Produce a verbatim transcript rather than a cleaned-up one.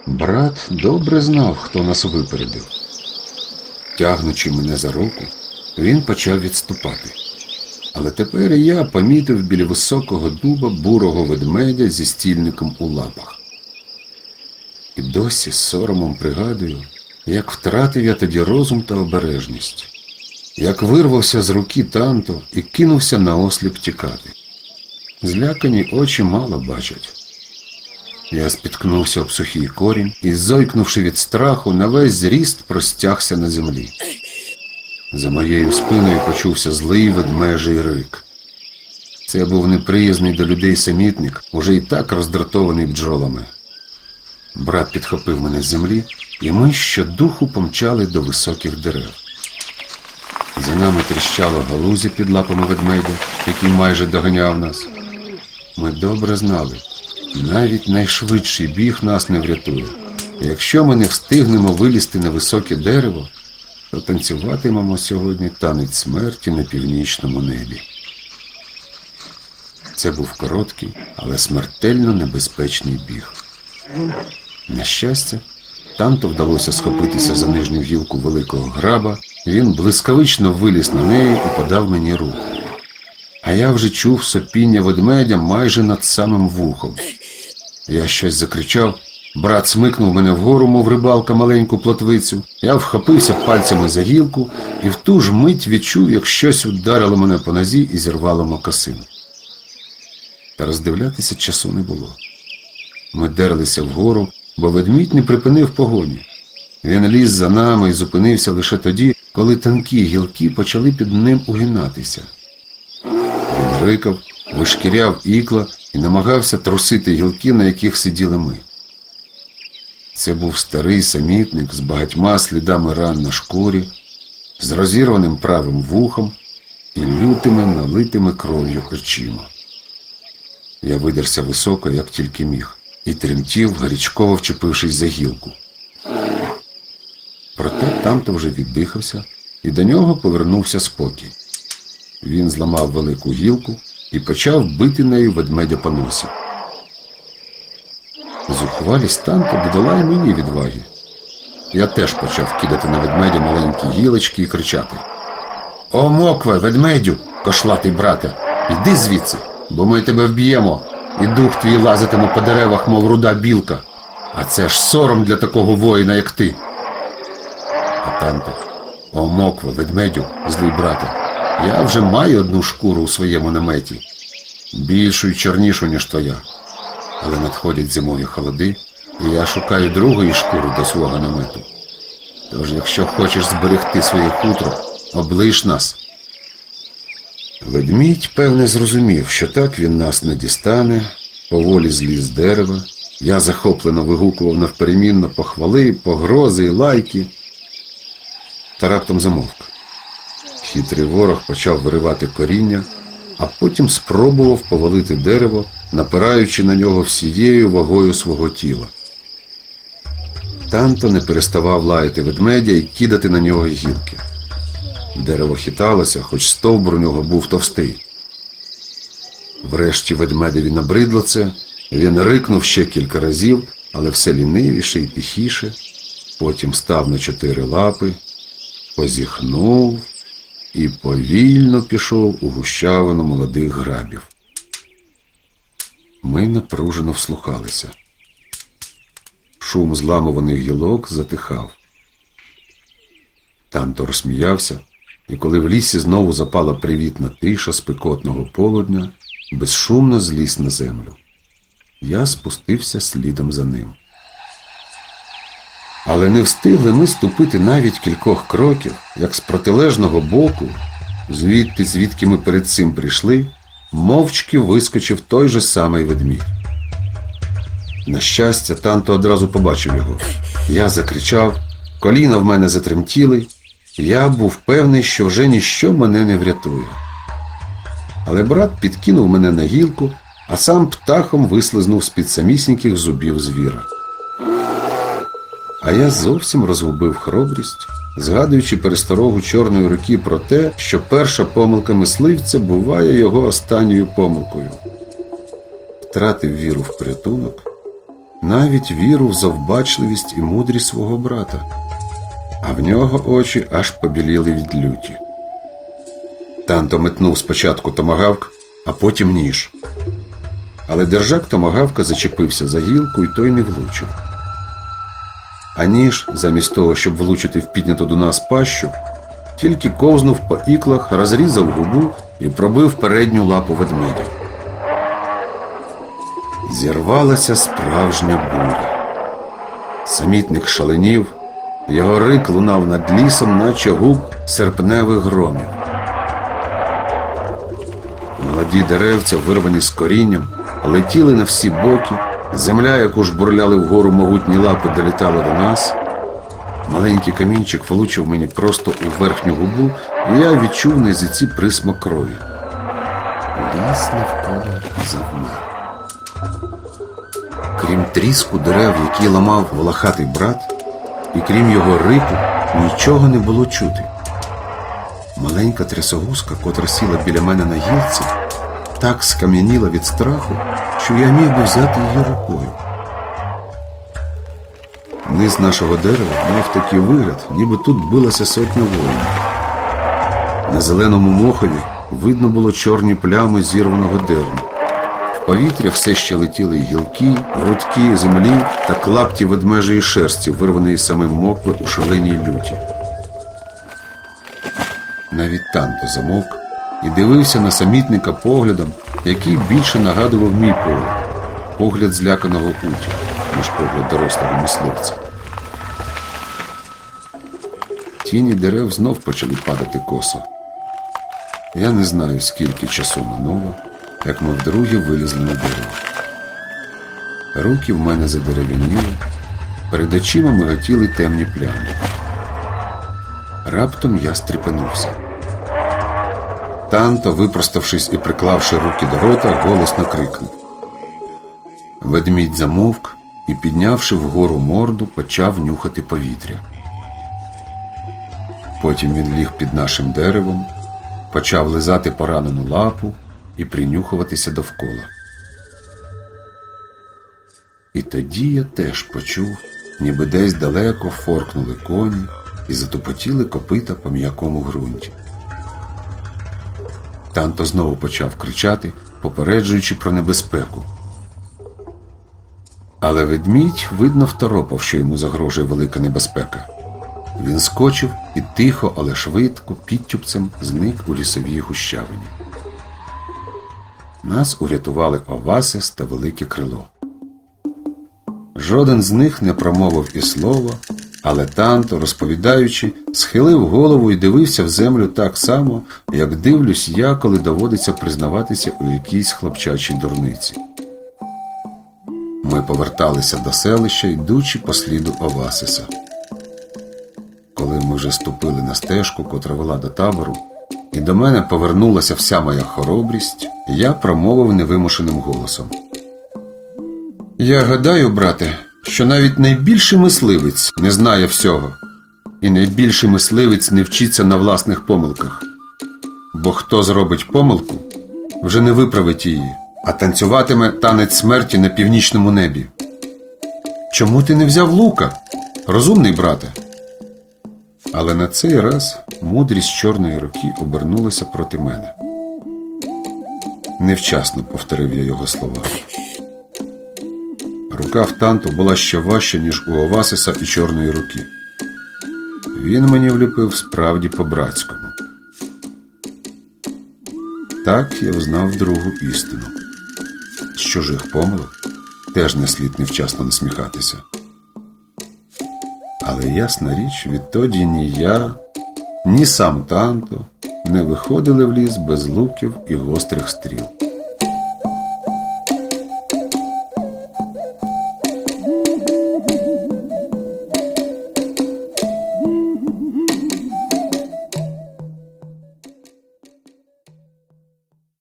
Брат добре знав, хто нас випередив. Тягнучи мене за руку, він почав відступати. Але тепер і я помітив біля високого дуба бурого ведмедя зі стільником у лапах. І досі з соромом пригадую, як втратив я тоді розум та обережність, як вирвався з руки Танто і кинувся наосліп тікати. Злякані очі мало бачать. Я спіткнувся об сухий корінь і, зойкнувши від страху, на весь зріст простягся на землі. За моєю спиною почувся злий ведмежий рик. Це був неприязний до людей самітник, уже і так роздратований бджолами. Брат підхопив мене з землі, і ми щодуху помчали до високих дерев. За нами тріщало галузя під лапами ведмедя, який майже доганяв нас. Ми добре знали, навіть найшвидший біг нас не врятує. І якщо ми не встигнемо вилізти на високе дерево, то танцюватимемо сьогодні танець смерті на північному небі. Це був короткий, але смертельно небезпечний біг. На щастя, Танто вдалося схопитися за нижню гілку великого граба, він блискавично виліз на неї і подав мені руку. А я вже чув сопіння ведмедя майже над самим вухом. Я щось закричав, брат смикнув мене вгору, мов рибалка, маленьку плотвицю. Я вхопився пальцями за гілку і в ту ж мить відчув, як щось ударило мене по нозі і зірвало мокасин. Та роздивлятися часу не було. Ми дерлися вгору, бо ведмідь не припинив погоні. Він ліз за нами і зупинився лише тоді, коли тонкі гілки почали під ним угинатися. Він рикав, вишкіряв ікла і намагався трусити гілки, на яких сиділи ми. Це був старий самітник з багатьма слідами ран на шкурі, з розірваним правим вухом і лютими, налитими кров'ю очима. Я видерся високо, як тільки міг, і тремтів, гарячково вчепившись за гілку. Проте Танто вже віддихався, і до нього повернувся спокій. Він зламав велику гілку і почав бити нею ведмедя по носі. Зухвалість Танто додала й мені відваги. Я теж почав кидати на ведмедя маленькі гілочки і кричати: «О, мокве, ведмедю, кошлатий брате, йди звідси, бо ми тебе вб'ємо, і дух твій лазитиме по деревах, мов руда білка. А це ж сором для такого воїна, як ти». А Танто: «О, мокве, ведмедю, злий брате, я вже маю одну шкуру у своєму наметі, більшу й чорнішу, ніж твоя. Але надходять зимові холоди, і я шукаю другої шкури до свого намету. Тож, якщо хочеш зберегти своє хутро, облиш нас». Ведмідь, певне, зрозумів, що так він нас не дістане, поволі зліз з дерева. Я захоплено вигукував навперемінно похвали, погрози і лайки. Та раптом замовк. Хитрий ворог почав виривати коріння, а потім спробував повалити дерево, напираючи на нього всією вагою свого тіла. Танто не переставав лаяти ведмедя і кидати на нього гілки. Дерево хиталося, хоч стовбур у нього був товстий. Врешті ведмедеві набридло це, він рикнув ще кілька разів, але все лінивіше і тихіше, потім став на чотири лапи, позіхнув і повільно пішов у гущавину молодих грабів. Ми напружено вслухалися. Шум зламуваних гілок затихав. Танто розсміявся, і коли в лісі знову запала привітна тиша спекотного полудня, безшумно зліз на землю. Я спустився слідом за ним. Але не встигли ми ступити навіть кількох кроків, як з протилежного боку, звідти, звідки ми перед цим прийшли, мовчки вискочив той же самий ведмідь. На щастя, Танто одразу побачив його. Я закричав, коліна в мене затремтіли, я був певний, що вже ніщо мене не врятує. Але брат підкинув мене на гілку, а сам птахом вислизнув з-під самісіньких зубів звіра. А я зовсім розгубив хоробрість, згадуючи пересторогу Чорної руки про те, що перша помилка мисливця буває його останньою помилкою. Втратив віру в порятунок навіть віру в завбачливість і мудрість свого брата, а в нього очі аж побіліли від люті. Танто метнув спочатку томагавк, а потім ніж. Але держак томагавка зачепився за гілку, і той не влучив. А ніж, замість того, щоб влучити в підняту до нас пащу, тільки ковзнув по іклах, розрізав губу і пробив передню лапу ведмедя. Зірвалася справжня буря. Самітник шаленів, його рик лунав над лісом, наче гук серпневих громів. Молоді деревця, вирвані з корінням, летіли на всі боки, земля, яку жбурляли вгору могутні лапи, долітала до нас. Маленький камінчик влучив мені просто у верхню губу, і я відчув на язиці присмак крові. Ліс навколо завмер. Крім тріску дерев, які ламав волохатий брат, і крім його рику, нічого не було чути. Маленька трясогузка, котра сіла біля мене на гілці, так скам'яніла від страху, що я міг би взяти її рукою. Низ нашого дерева мав такий вигляд, ніби тут билася сотня воїнів. На зеленому мохові видно було чорні плями зірваного дерну. В повітря все ще летіли гілки, грудки землі та клапті ведмежої шерсті, вирваної самим мокви у шаленій люті. Навіть Танто замовк і дивився на самітника поглядом, який більше нагадував мій погляд. Погляд зляканого уті, ніж погляд дорослого мисливця. Тіні дерев знов почали падати косо. Я не знаю, скільки часу минуло, як ми вдруге вилізли на дерево. Руки в мене задерев'яніли, перед очима миготіли темні плями. Раптом я стрепенувся. Танто, випроставшись і приклавши руки до рота, голосно крикнув. Ведмідь замовк і, піднявши вгору морду, почав нюхати повітря. Потім він ліг під нашим деревом, почав лизати поранену лапу і принюхуватися довкола. І тоді я теж почув, ніби десь далеко форкнули коні і затупотіли копита по м'якому ґрунті. Танто знову почав кричати, попереджуючи про небезпеку. Але ведмідь, видно, второпав, що йому загрожує велика небезпека. Він скочив і тихо, але швидко, підтюпцем зник у лісовій гущавині. Нас урятували Овасис та Велике Крило. Жоден з них не промовив і слова, але Танто, розповідаючи, схилив голову і дивився в землю так само, як дивлюсь я, коли доводиться признаватися у якійсь хлопчачій дурниці. Ми поверталися до селища, йдучи по сліду Овасиса. Коли ми вже ступили на стежку, котра вела до табору, і до мене повернулася вся моя хоробрість, я промовив невимушеним голосом. «Я гадаю, брате, що навіть найбільший мисливець не знає всього, і найбільший мисливець не вчиться на власних помилках. Бо хто зробить помилку, вже не виправить її, а танцюватиме танець смерті на північному небі. Чому ти не взяв лука, розумний брате?» Але на цей раз мудрість чорної руки обернулася проти мене. Невчасно повторив я його слова. Рука в Танто була ще важча, ніж у Овасиса і чорної руки. Він мені вліпив справді по-братському. Так я взнав другу істину. З чужих помилок теж не слід невчасно насміхатися. Але ясна річ, відтоді ні я, ні сам Танто не виходили в ліс без луків і гострих стріл.